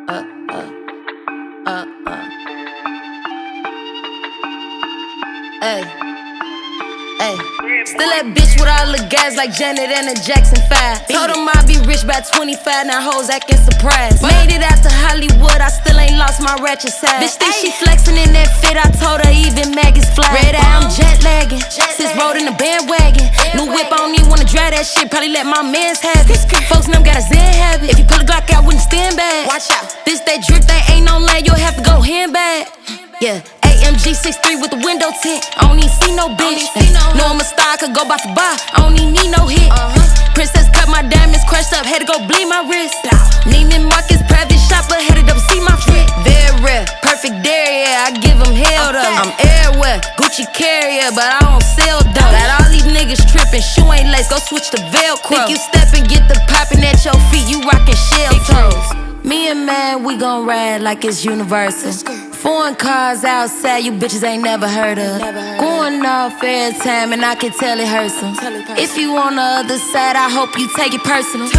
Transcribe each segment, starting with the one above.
uh, uh, Ay, ay. Still that bitch with all the gas like Janet and the Jackson 5. Told him I'd be rich by 25, now hoes acting surprised. Made it out to Hollywood, I still ain't lost my ratchet side. Bitch think she flexing in that fit, I told her even maggots fly. Red eye, I'm jet lagging, sis rode in the bandwagon. New whip, I don't even wanna drive that shit, probably let my mans have it. Folks them got a Zen habit, if you pull a Glock out, wouldn't stand back. Watch out, this that drip, that ain't no lane, you'll have to go handbag. Yeah, AMG 6'3" with the window tint. I don't even see no bitch. Know I'm a star, could go by for bar. I don't even need no hit. Princess cut my diamonds, crushed up, had to go bleed my wrist. Neiman Marcus, private shopper, headed up, see my fit. Very rare, perfect dare, yeah, I give them hell though. I'm everywhere, Gucci carrier, but I don't sell dope. Got all these niggas tripping, shoe ain't lace, go switch to Velcro. Think you step and get the poppin' at your feet, you rockin' shell toes. Me and man, we gon' ride like it's universal. Foreign cars outside, you bitches ain't never heard of. Going off every time, and I can tell it hurts them. If you on the other side, I hope you take it personal.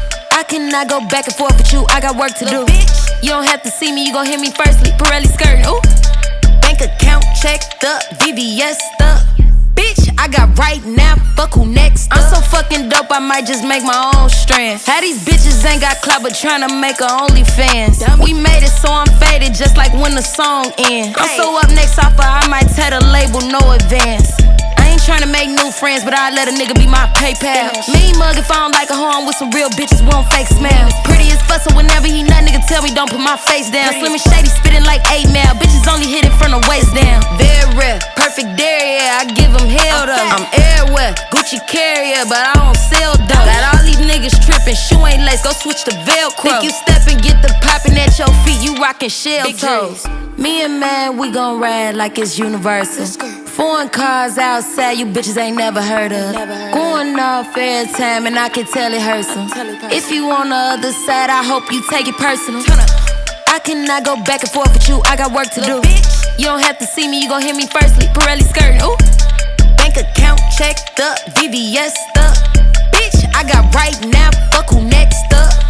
I cannot go back and forth with you, I got work to do. You don't have to see me, you gon' hear me firstly. Pirelli skirtin', ooh. Bank account checked up, VVS up. Bitch, I got right now, fuck who next? I'm so fucking dope, I might just make my own strand. How these bitches ain't got clout but tryna make a OnlyFans. We made it so I'm faded, just like when the song ends. I'm so up next offer, I might tell the label no advance. I ain't tryna make new friends, but I let a nigga be my PayPal. Mean mug if I don't like a hoe, I'm with some real bitches, we don't fake smile. Pretty as fuss, so whenever he nut, nigga tell me don't put my face down. Slim and shady, spitting like 8 mil. Bitches only hit it from the waist down. Very rare, perfect dare, yeah, I give them hell though. I'm everywhere, Gucci carrier, but I don't sell dope. Got all these niggas tripping, shoe ain't lace, go switch to Velcro. Think you step and get the poppin' at your feet, you rockin' shell toes. Me and man, we gon' ride like it's universal. Foreign cars outside, you bitches ain't never heard of. Going off every time, and I can tell it hurts them. If you on the other side, I hope you take it personal. I cannot go back and forth with you, I got work to do. You don't have to see me, you gon' hear me firstly. Pirelli skirtin', ooh. Bank account checked up, VVS up. Bitch, I got right now, fuck who next up.